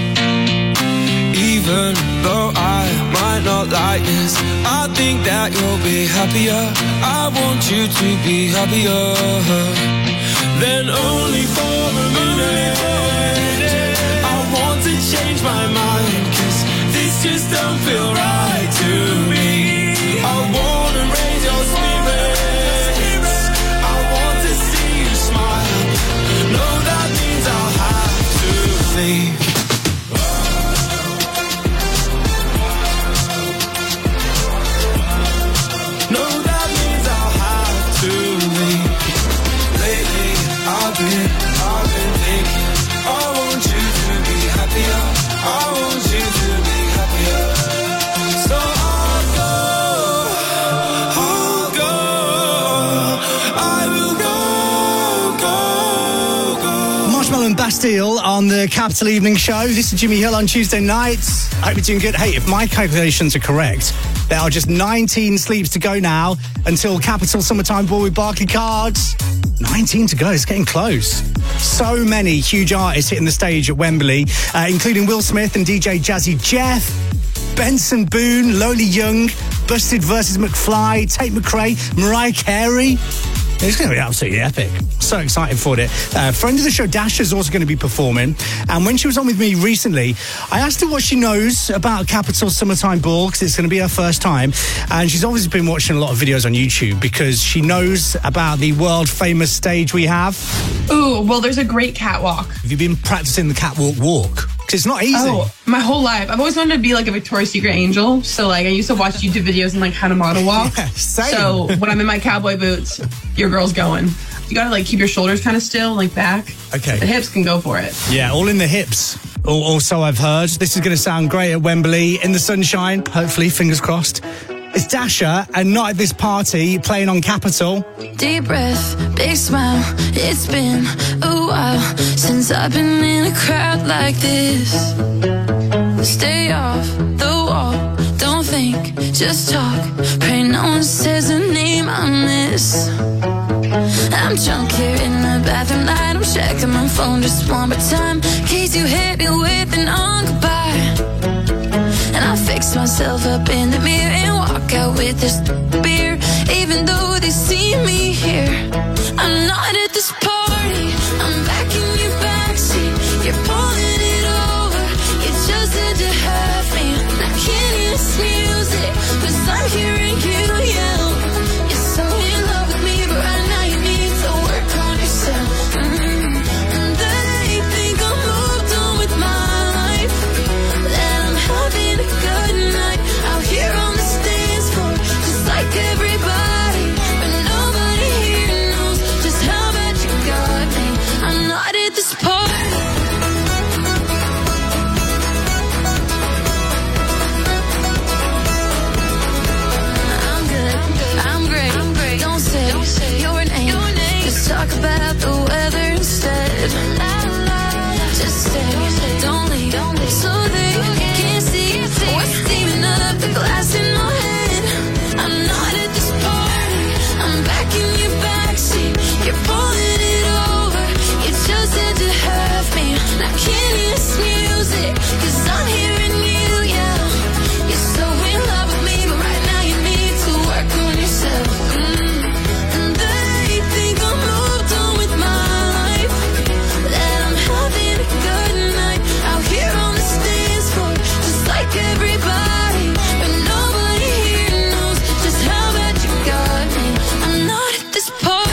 Even though I might not like this, I think that you'll be happier. I want you to be happier. Then only for a minute I want to change my mind, cause this just don't feel right to me. I wanna raise your spirits, I want to see you smile. No, that means I'll have to leave. No, that means I'll have to leave. Lately, I've been, I've been thinking, I want you to be happier. I want you to be happier. So I'll go, I'll go, I will go, go, go. Marshmallow and Bastille on the Capital Evening Show. This is Jimmy Hill on Tuesday nights. I hope you're doing good. Hey, if my calculations are correct, there are just nineteen sleeps to go now until Capital Summertime Ball with Barclaycards. nineteen to go. It's getting close. So many huge artists hitting the stage at Wembley, uh, including Will Smith and D J Jazzy Jeff, Benson Boone, Lowly Young, Busted versus McFly, Tate McRae, Mariah Carey. It's going to be absolutely epic. So excited for it. Uh, friend of the show, Dasha, is also going to be performing. And when she was on with me recently, I asked her what she knows about Capital Summertime Ball, because it's going to be her first time. And she's obviously been watching a lot of videos on YouTube because she knows about the world-famous stage we have. Ooh, well, there's a great catwalk. Have you been practicing the catwalk walk? Because it's not easy. Oh, my whole life. I've always wanted to be like a Victoria's Secret angel. So like I used to watch YouTube videos and like how to model walk. Yeah, same. So when I'm in my cowboy boots, your girl's going. you gotta like keep your shoulders kind of still, like back. Okay. The hips can go for it. Yeah, all in the hips. Al- Also, I've heard this is going to sound great at Wembley in the sunshine. Hopefully, fingers crossed. It's Dasher, and not at this party, playing on Capital. Deep breath, big smile. It's been a while since I've been in a crowd like this. Stay off the wall, don't think, just talk. Pray no one says a name I miss. I'm drunk here in the bathroom light. I'm checking my phone just one more time, in case you hit me with an on goodbye. And I fix myself up in the mirror and walk out with this beer. Even though they see me here, I'm not at this party. I'm back in your backseat. You're pulling it over. You just had to have me. I can't hear this music, 'cause I'm hearing you yell. You're so in love with me, but right now you need to work on yourself. Mm-hmm. And they think I'm moved on with my life, that I'm having a good night out here on the dance floor, just like everybody. But nobody here knows just how bad you got me. I'm not at this party. I'm good, I'm great. Don't say your name, just talk about the weather instead. Just stay, don't leave, so they can't see what's steaming up the glass in my head. I'm not at this party. I'm back in your backseat. You're pulling it over. You just had to have me. I can't hear this music, 'cause I'm hearing you yell. You're so in love with me, but right now you need to work on yourself. Mm. And they think I'm moved on with my life, that I'm having a good night out here on the dance floor, just like everybody. But nobody here knows just how bad you got me. I'm not at this party.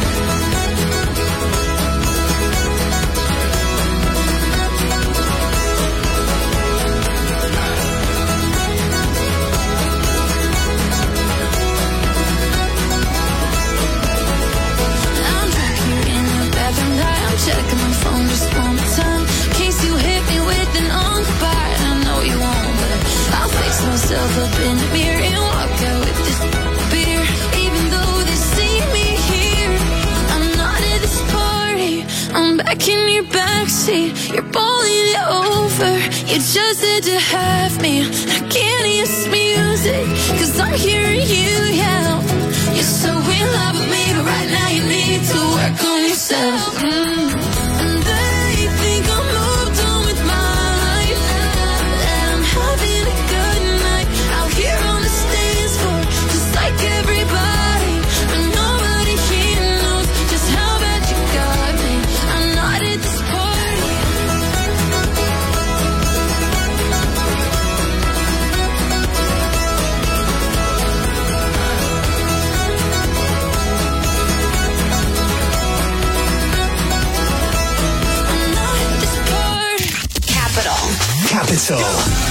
I'm back here in the bathroom light. I'm checking my phone just one more time, in case you hit me with an on goodbye. I know you won't, but I'll fix myself up in the mirror and walk out with this beer. Even though they see me here, I'm not at this party. I'm back in your backseat. You're pulling it over. You just had to have me. I can't hear this music, 'cause I'm hearing you yell. You're so in love with me, but right now you need to work on yourself. Mm. And they think I'm moved on with my life, that I'm having a good night out here on the dance floor, just like everybody. But nobody here knows just how bad you got me. I'm not at this party. I'm not at this party. Capital. Capital.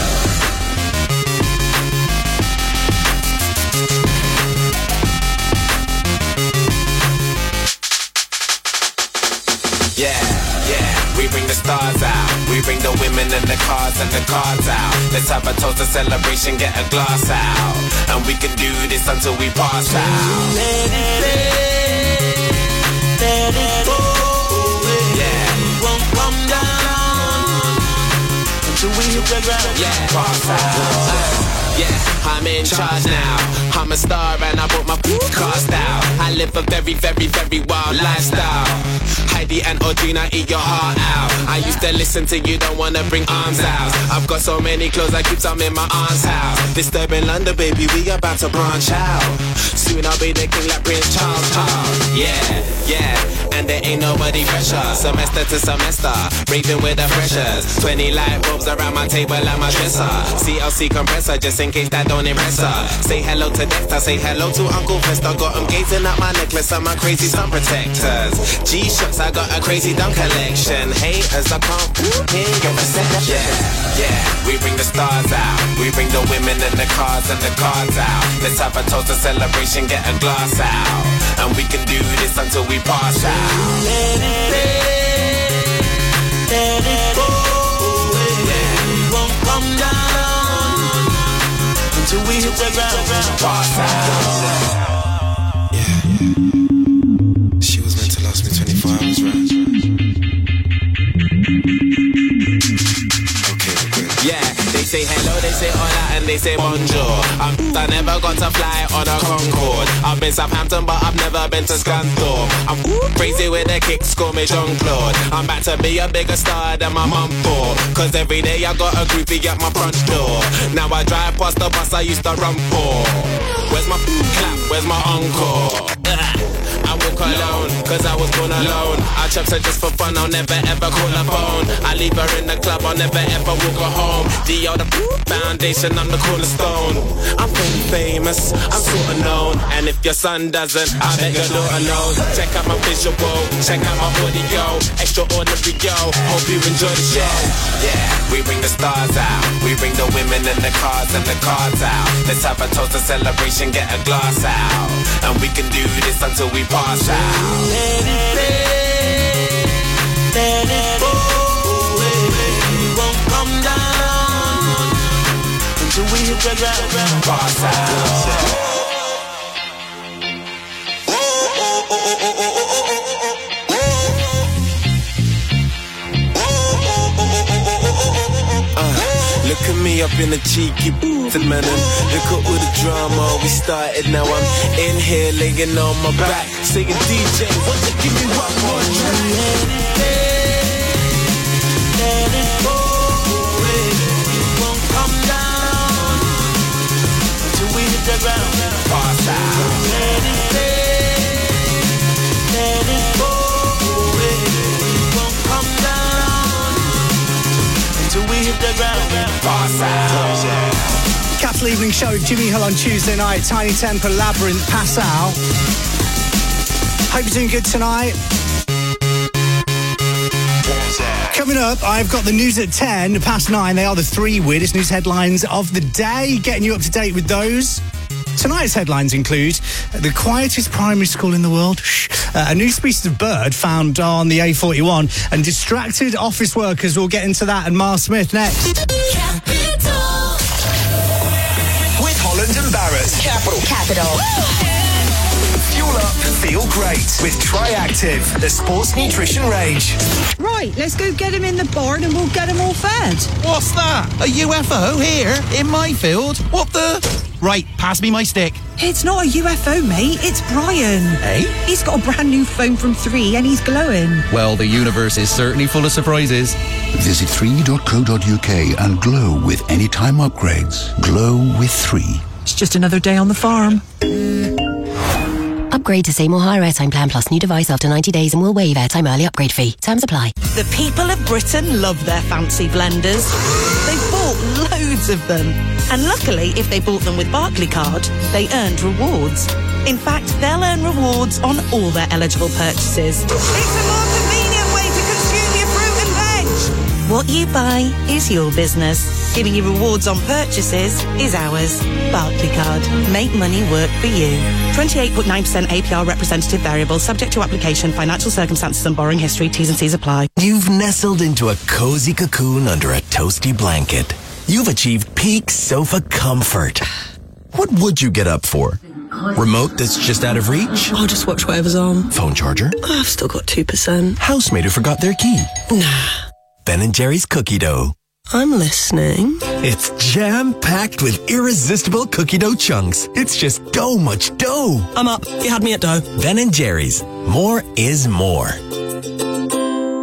Yeah, yeah, we bring the stars out. We bring the women and the cars and the cards out. Let's have a toast, a celebration, get a glass out. And we can do this until we pass out. Let it play, let it go away. Yeah, Won't come down until we hit the ground. yeah, pass out. Yeah, I'm in charge now. I'm a star and I brought my cast out. I live a very, very, very wild lifestyle. Heidi and Audrina, eat your heart out. I used to listen to you, don't wanna bring arms out. I've got so many clothes, I keep some in my aunt's house. Disturbing London, baby, we about to branch out. Soon I'll be the king like Prince Charles. Charles. Yeah, yeah. and there ain't nobody fresher. Semester to semester, raving with the freshers. Twenty light bulbs around my table and my dresser. C L C compressor, just in case that don't impress her. Say hello to Dexter, say hello to Uncle Fester. Got him gazing at my necklace and my crazy sun protectors. G-Shocks, I got a crazy dumb collection. Haters, I can't hear your reception. Yeah, yeah, we bring the stars out. We bring the women and the cars and the cards out. Let's have a toast, a celebration, get a glass out. And we can do this until we pass out. Let it rain, let it go away. We won't come down until we hit the ground. Pass out. She was meant to last me twenty-four hours, right? Okay, good. Yeah, they say hello, they say hola, and they say bonjour. I'm, I never got to fly on a Concorde. I've been Southampton, but I've never been to Scunthorpe. I'm crazy with the kicks, call me Jean-Claude. I'm back to be a bigger star than my mum for. Cause every day I got a groupie at my front door. Now I drive past the bus I used to run for. Where's my clap, where's my encore? I walk alone, cause I was born alone. I chops her just for fun, I'll never ever call her phone. I leave her in the club, I'll never ever walk her home. The other foundation, I'm the cornerstone. I'm pretty famous, I'm sorta known. And if your son doesn't, I bet your daughter knows. Check out my visual, check out my audio. Extraordinary, yo, hope you enjoy the show. Yeah, we bring the stars out. We bring the women and the cars and the cards out. Let's have a toast, a celebration, get a glass out. And we can do this until we pass out. Let it rain, let it go away. We won't come down until we hit the ground. Pass out. Look at me up in a cheeky bootin' man. Look at all the drama we started. Now I'm in here laying on my back, singing D J, won't you give me one more track? Let it go away. We won't come down until we hit the ground. Pass out. Let it rain, let it go away. We won't come down until we hit the ground. Pass out. Capital Evening Show with Jimmy Hill on Tuesday night. Tiny Temper, Labyrinth, Pass Out. Hope you're doing good tonight. Coming up, I've got the news at ten past nine. They are the three weirdest news headlines of the day. Getting you up to date with those. Tonight's headlines include the quietest primary school in the world, shh, uh, a new species of bird found on the A forty-one, and distracted office workers. We'll get into that and Mar Smith next. Capital. With Holland and Barrett. Capital. Capital. Fuel up, feel great with Triactive, the sports nutrition range. Right, let's go get him in the barn and we'll get him all fed. What's that? A U F O here in my field? What the? Right, pass me my stick. It's not a U F O, mate. It's Brian. Hey? He's got a brand new phone from three and he's glowing. Well, the universe is certainly full of surprises. Visit three dot co dot uk and glow with anytime upgrades. Glow with three. It's just another day on the farm. Upgrade to Seymour Higher Airtime Plan Plus new device after ninety days and we'll waive airtime early upgrade fee. Terms apply. The people of Britain love their fancy blenders. They've bought loads of them. And luckily, if they bought them with Barclaycard, they earned rewards. In fact, they'll earn rewards on all their eligible purchases. It's a more convenient way to consume your fruit and veg. What you buy is your business. Giving you rewards on purchases is ours. Barclaycard. Make money work for you. twenty-eight point nine percent A P R representative variable, subject to application, financial circumstances and borrowing history. T's and C's apply. You've nestled into a cozy cocoon under a toasty blanket. You've achieved peak sofa comfort. What would you get up for? Remote that's just out of reach? I'll just watch whatever's on. Phone charger? I've still got two percent. Housemate who forgot their key? Nah. Ben and Jerry's cookie dough. I'm listening. It's jam-packed with irresistible cookie dough chunks. It's just dough much dough. I'm up. You had me at dough. Ben and Jerry's. More is more.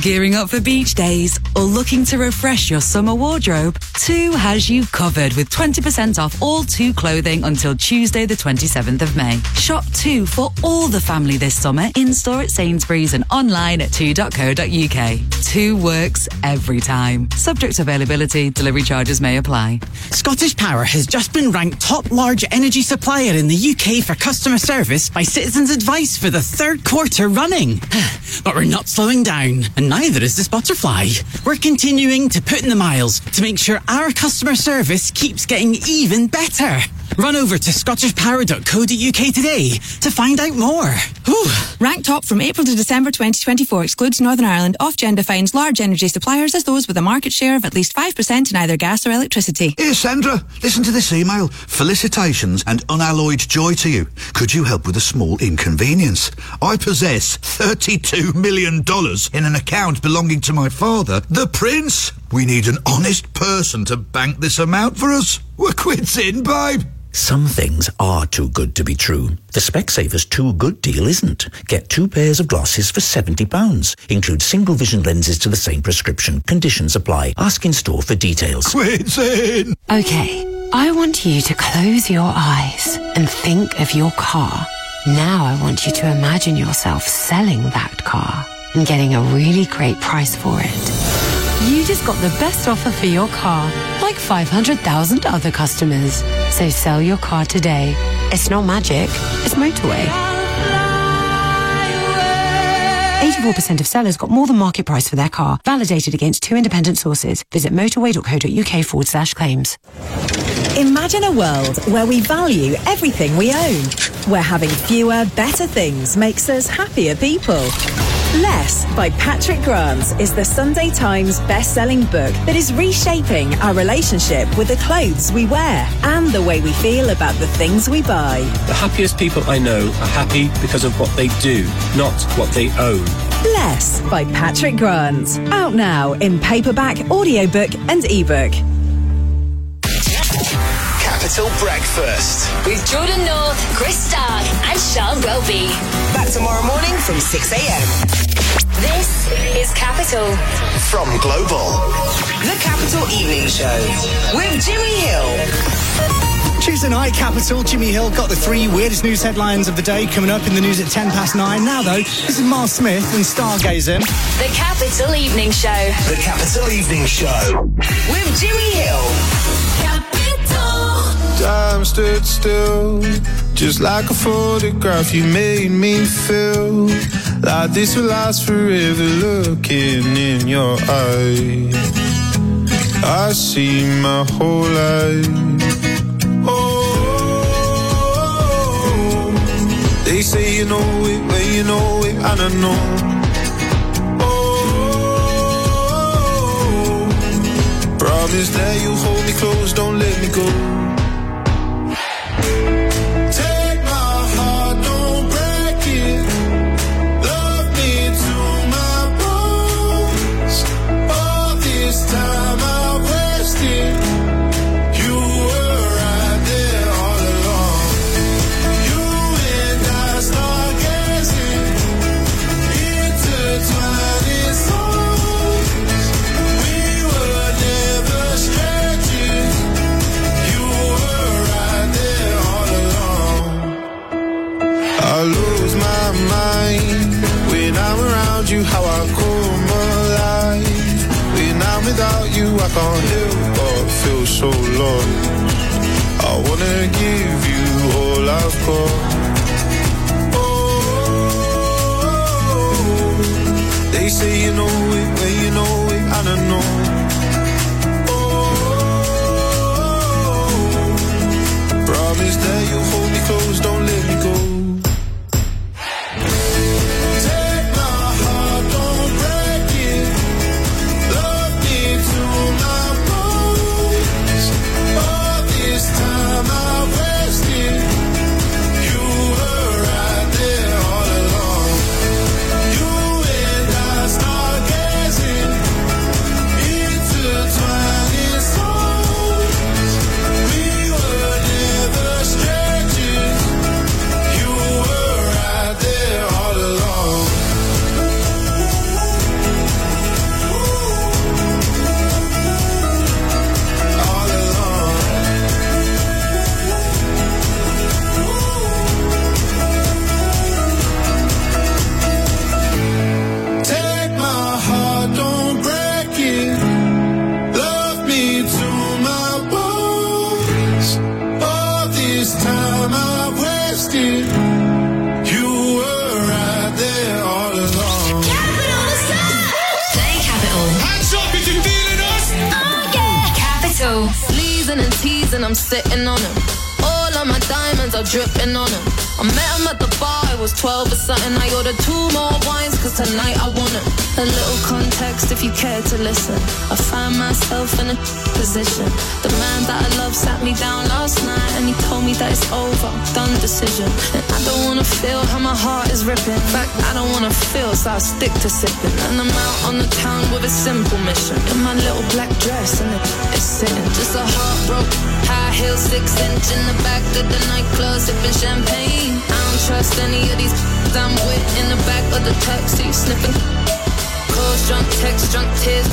Gearing up for beach days or looking to refresh your summer wardrobe? two has you covered with twenty percent off all two clothing until Tuesday the twenty-seventh of May. Shop two for all the family this summer in-store at Sainsbury's and online at two dot co dot uk. two works every time. Subject to availability, delivery charges may apply. Scottish Power has just been ranked top large energy supplier in the U K for customer service by Citizens Advice for the third quarter running. But we're not slowing down, and neither is this butterfly. We're continuing to put in the miles to make sure our customer service keeps getting even better. Run over to scottish power dot co dot uk today to find out more. Whew. Ranked top from April to December twenty twenty-four excludes Northern Ireland. Ofgem defines large energy suppliers as those with a market share of at least five percent in either gas or electricity. Here, Sandra, listen to this email. Felicitations and unalloyed joy to you. Could you help with a small inconvenience? I possess thirty-two million dollars in an account belonging to my father, the Prince. We need an honest person to bank this amount for us. We're quits in, babe. Some things are too good to be true. The Specsavers Too Good deal isn't. Get two pairs of glasses for seventy pounds. Include single vision lenses to the same prescription. Conditions apply. Ask in store for details. Quits in! Okay, I want you to close your eyes and think of your car. Now I want you to imagine yourself selling that car and getting a really great price for it. You just got the best offer for your car, like five hundred thousand other customers. So sell your car today. It's not magic, it's motorway. eighty-four percent of sellers got more than market price for their car, validated against two independent sources. Visit motorway dot co dot uk forward slash claims. Imagine a world where we value everything we own, where having fewer, better things makes us happier people. Less by Patrick Grant is the Sunday Times best-selling book that is reshaping our relationship with the clothes we wear and the way we feel about the things we buy. The happiest people I know are happy because of what they do, not what they own. Less by Patrick Grant. Out now in paperback, audiobook and ebook. Capital Breakfast with Jordan North, Chris Stark and Sean Welby. Back tomorrow morning from six a.m. This is Capital from Global. The Capital Evening Show with Jimmy Hill. Tuesday night, Capital. Jimmy Hill got the three weirdest news headlines of the day coming up in the news at ten past nine. Now, though, this is Miles Smith and Stargazing. The Capital Evening Show. The Capital Evening Show with Jimmy Hill. Time stood still, just like a photograph. You made me feel like this will last forever. Looking in your eyes, I see my whole life. Oh, they say you know it, but you know it, and I know. Oh, promise that you'll hold me close, don't let me go. You how I come alive. When I'm without you, I can't help but feel so lost. I wanna give you all I've got. Oh, they say you know it, when you know it, and I know. Oh, promise that you'll hold me close, don't let me go. I'm sitting on him. All of my diamonds are dripping on him. I met him at the bar, it was twelve or something. I ordered two more wines, cause tonight I want him. A little context if you care to listen. I find myself in a position. The man that I love sat me down last night and he told me that it's over, done decision. And I don't wanna feel how my heart is ripping. In fact, I don't wanna feel, so I stick to sipping. And I'm out on the town with a simple mission. In my little black dress and it's sitting. Just a heartbroken high heel, six inch in the back of the nightclub, sipping champagne. I don't trust any of these I'm with in the back of the taxi, sniffing. Calls, drunk texts, drunk tears,